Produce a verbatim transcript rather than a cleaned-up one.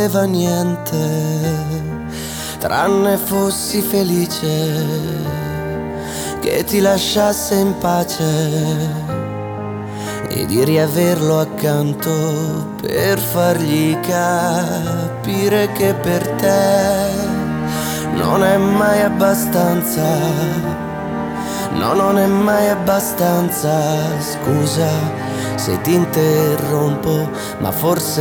valeva niente, tranne fossi felice che ti lasciasse in pace e di riaverlo accanto per fargli capire che per te non è mai abbastanza. No, non è mai abbastanza. Scusa se ti interrompo, ma forse